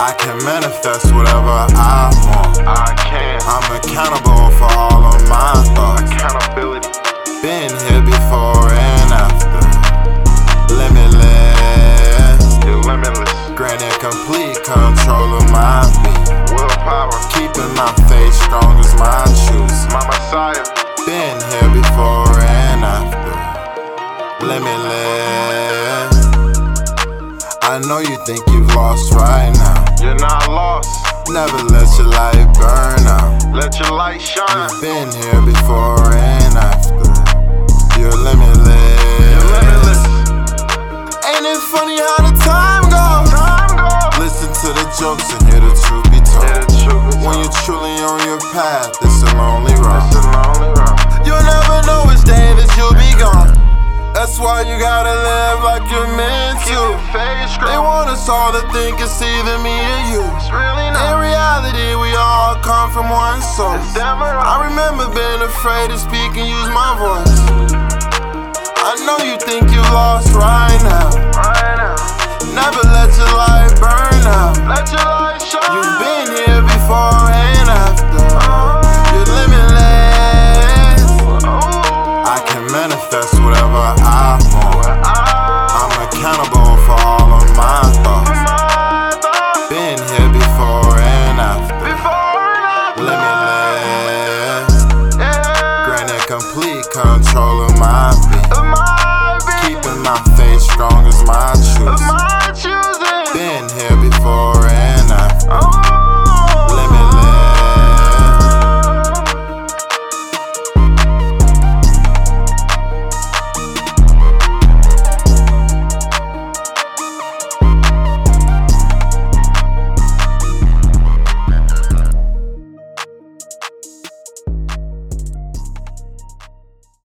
I can manifest whatever I want. I can. I'm accountable for all of my thoughts. Accountability. Been here before and after. Limitless. You're limitless. Granted complete control of my beat. Willpower. Keeping my faith strong as my shoes. My Messiah. Been here before and after. Limitless. I know you think you've lost right now. You're not lost. Never let your light burn out. Let your light shine. Been here before and after. You're limitless. You're limitless. Ain't it funny how the time goes? Time goes. Listen to the jokes and hear the truth be told. Yeah, the truth is When told. you're truly on your path, it's a lonely road. It's a lonely road. You'll never know which day that you'll be gone. That's why you gotta live like you're meant Keep to. your faith They strong. want us all to think it's either me or you. It's really In not. reality, we all come from one source. It's damn right. I remember being afraid to speak and use my voice. I know you think you lost right now. Right now. Never let your light burn out.